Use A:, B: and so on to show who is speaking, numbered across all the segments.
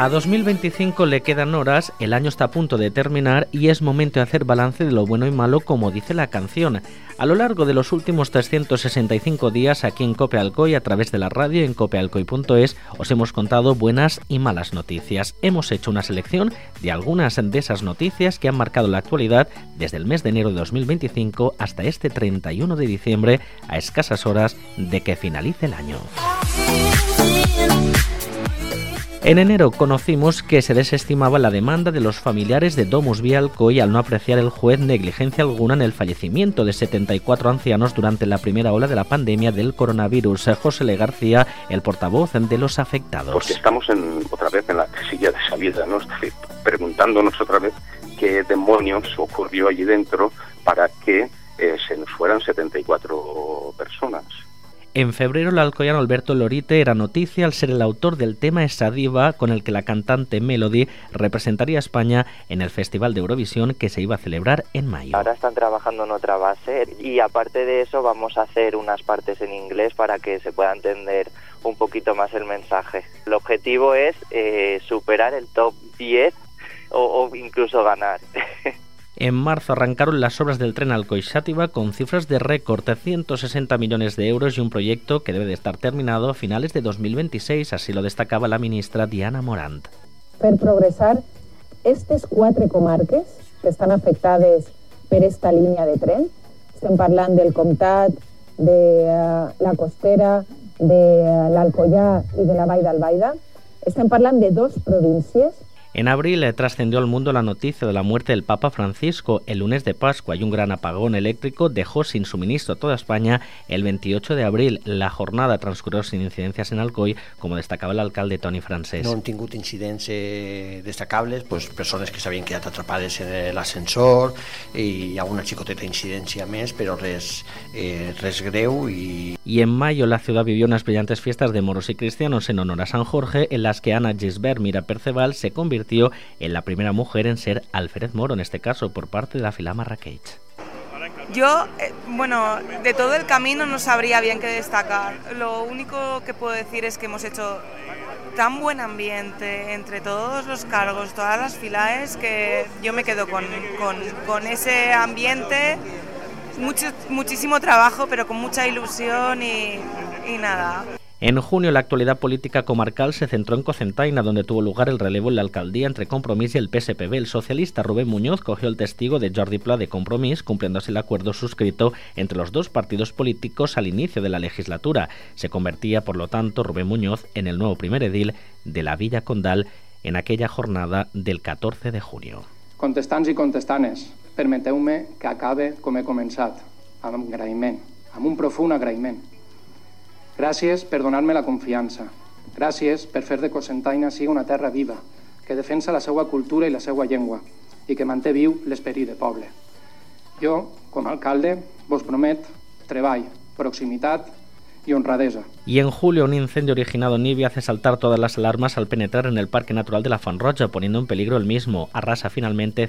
A: A 2025 le quedan horas, el año está a punto de terminar y es momento de hacer balance de lo bueno y malo, como dice la canción. A lo largo de los últimos 365 días aquí en COPE Alcoy, a través de la radio en copealcoy.es, os hemos contado buenas y malas noticias. Hemos hecho una selección de algunas de esas noticias que han marcado la actualidad desde el mes de enero de 2025 hasta este 31 de diciembre, a escasas horas de que finalice el año. En enero conocimos que se desestimaba la demanda de los familiares de Domus Via Alcoy al no apreciar el juez negligencia alguna en el fallecimiento de 74 ancianos durante la primera ola de la pandemia del coronavirus. José L. García, el portavoz de los afectados.
B: Porque estamos otra vez en la casilla de salida, ¿no? Preguntándonos otra vez qué demonios ocurrió allí dentro para que se nos fueran 74 personas.
A: En febrero, el alcoyano Alberto Lorite era noticia al ser el autor del tema Esa diva, con el que la cantante Melody representaría a España en el Festival de Eurovisión que se iba a celebrar en mayo.
C: Ahora están trabajando en otra base y aparte de eso vamos a hacer unas partes en inglés para que se pueda entender un poquito más el mensaje. El objetivo es superar el top 10 o incluso ganar.
A: En marzo arrancaron las obras del tren Alcoy-Xàtiva con cifras de récord de 160 millones de euros y un proyecto que debe de estar terminado a finales de 2026, así lo destacava la ministra Diana Morant.
D: Per progressar, aquestes 4 comarques que estan afectades per esta línia de tren, estem parlant del Comtat, de la Costera, de l'Alcoià i de la Vall d'Albaida, estem parlant de 2 províncies.
A: En abril trascendió al mundo la noticia de la muerte del Papa Francisco. El lunes de Pascua y un gran apagón eléctrico dejó sin suministro a toda España. El 28 de abril la jornada transcurrió sin incidencias en Alcoy, como destacava l'alcalde Toni Francés.
E: No han tingut incidents destacables, pues, persones que s'havien quedat atrapades en l'ascensor i alguna xicoteta incidència més, però res greu.
A: Y en mayo la ciudad vivió unas brillantes fiestas de moros y cristianos en honor a San Jorge, en las que Ana Gisbert Mira Perceval se convirtió en la primera mujer en ser alférez moro, en este caso por parte de la Fila Marrakech.
F: Yo, de todo el camino no sabría bien qué destacar. Lo único que puedo decir es que hemos hecho tan buen ambiente entre todos los cargos, todas las filaes, que yo me quedo con ese ambiente. Muchísimo trabajo, pero con mucha ilusión y nada.
A: En junio, la actualidad política comarcal se centró en Cocentaina, donde tuvo lugar el relevo en la alcaldía entre Compromís y el PSPB. El socialista Rubén Muñoz cogió el testigo de Jordi Pla de Compromís, cumpliendo así el acuerdo suscrito entre los dos partidos políticos al inicio de la legislatura. Se convertía, por lo tanto, Rubén Muñoz en el nuevo primer edil de la Villa Condal en aquella jornada del 14 de junio.
G: Contestants i contestanes, permeteu-me que acabe com he començat, amb agraïment, amb un profund agraïment. Gràcies per donar-me la confiança. Gràcies per fer de Cocentaina sigui una terra viva, que defensa la seva cultura i la seva llengua i que manté viu l'esperit de poble. Jo, com a alcalde, vos promet treball, proximitat y honradesa.
A: Y en julio, un incendio originado en Nívia hace saltar todas las alarmas al penetrar en el Parque Natural de la Font Roja, poniendo en peligro el mismo. Arrasa finalmente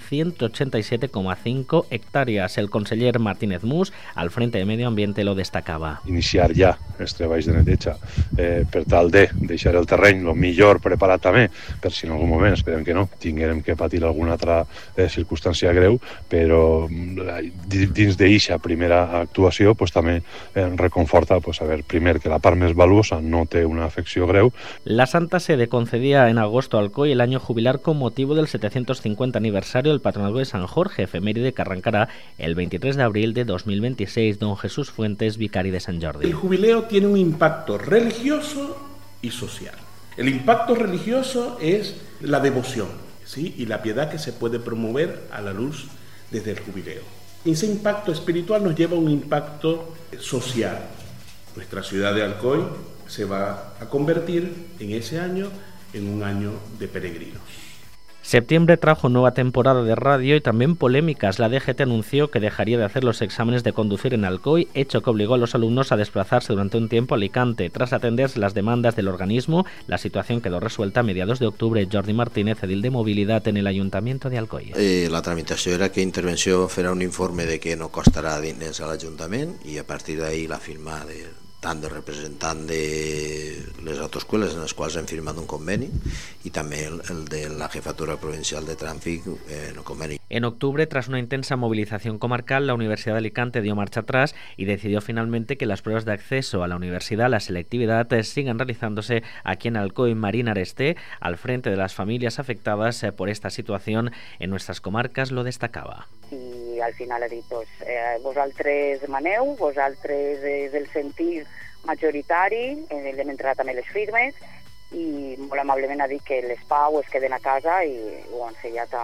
A: 187,5 hectáreas. El conseller Martínez Mus, al frente de Medio Ambiente, lo destacava.
H: Iniciar ja els treballs de neteja per tal de deixar el terreny el millor preparat també, per si en algun moment, esperem que no, tinguem que patir alguna altra circumstància greu, però dins d'eixa primera actuació també reconforta saber primer que la part més valuosa no té una afecció greu.
A: La Santa Sede concedía en agosto a Alcoy el año jubilar con motivo del 750 aniversario del Patronazgo de San Jorge, efeméride que arrancará el 23 de abril de 2026. Don Jesús Fuentes, vicari de Sant Jordi.
I: El jubileo tiene un impacto religioso y social. El impacto religioso es la devoción, ¿sí? Y la piedad que se puede promover a la luz desde el jubileo. Y ese impacto espiritual nos lleva a un impacto social. Nuestra ciudad de Alcoy se va a convertir en ese año en un año de peregrinos.
A: Septiembre trajo nueva temporada de radio y también polémicas. La DGT anunció que dejaría de hacer los exámenes de conducir en Alcoy, hecho que obligó a los alumnos a desplazarse durante un tiempo a Alicante. Tras atenderse las demandas del organismo, la situación quedó resuelta a mediados de octubre. Jordi Martínez, edil de Movilidad en el Ayuntamiento de Alcoy.
J: La tramitació era que Intervenció farà un informe de que no costarà diners a l'Ajuntament i a partir d'ahir la firma tant de representant de les autoescoles en les quals hem firmat un conveni y también el de la Jefatura Provincial de Tráfico en el conveni.
A: En octubre, tras una intensa movilización comarcal, la Universidad de Alicante dio marcha atrás y decidió finalmente que las pruebas de acceso a la universidad, la selectividad, sigan realizándose aquí en Alcoi. Marín Aresté, al frente de las familias afectadas por esta situación en nuestras comarcas, lo destacaba.
K: I al final ha dit, vosaltres maneu, vosaltres és el sentir majoritari, hem entrat també les firmes i molt amablement ha dit que les PAU es queden a casa i ho han sellat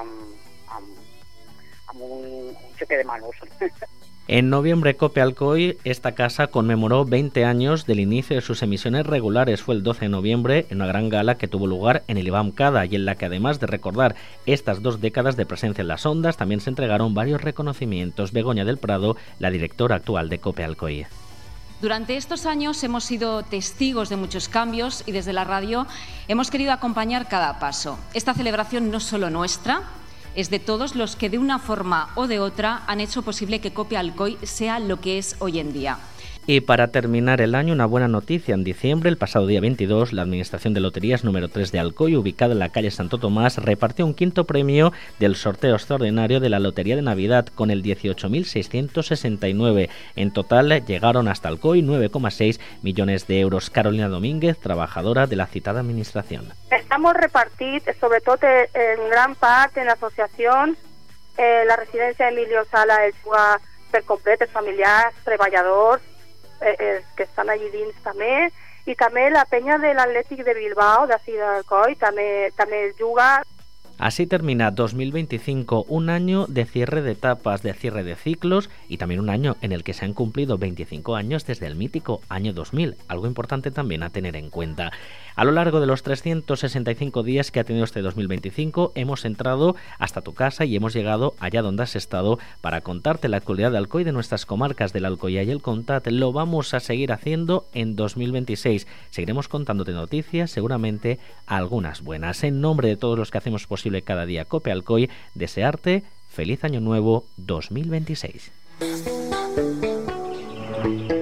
K: amb un xoque de manos.
A: En noviembre, COPE Alcoi, esta casa conmemoró 20 años del inicio de sus emisiones regulares. Fue el 12 de noviembre en una gran gala que tuvo lugar en el IBAM Cada y en la que, además de recordar estas 2 décadas de presencia en las ondas, también se entregaron varios reconocimientos. Begoña del Prado, la directora actual de COPE Alcoi.
L: Durante estos años hemos sido testigos de muchos cambios y desde la radio hemos querido acompañar cada paso. Esta celebración no es solo nuestra, es de todos los que de una forma o de otra han hecho posible que COPE Alcoi sea lo que es hoy en día.
A: Y para terminar el año, una buena noticia. En diciembre, el pasado día 22, la Administración de Loterías número 3 de Alcoi, ubicada en la calle Santo Tomás, repartió un 5º premio del sorteo extraordinario de la Lotería de Navidad con el 18.669. En total, llegaron hasta Alcoi 9,6 millones de euros. Carolina Domínguez, trabajadora de la citada administración.
M: Estamos repartits, sobretot en gran part en associacions, la residència Emilio Sala és per complet, els familiars, treballadors, que estan allí dins també, i també la penya de l'Atlètic de Bilbao, d'ací d'Alcoi, també juga.
A: Así termina 2025, un año de cierre de etapas, de cierre de ciclos y también un año en el que se han cumplido 25 años desde el mítico año 2000, algo importante también a tener en cuenta. A lo largo de los 365 días que ha tenido este 2025, hemos entrado hasta tu casa y hemos llegado allá donde has estado para contarte la actualidad de Alcoi, de nuestras comarcas del Alcoyá y el Comtat. Lo vamos a seguir haciendo en 2026. Seguiremos contándote noticias, seguramente algunas buenas. En nombre de todos los que hacemos posible cada día COPE Alcoi, desearte feliz año nuevo 2026.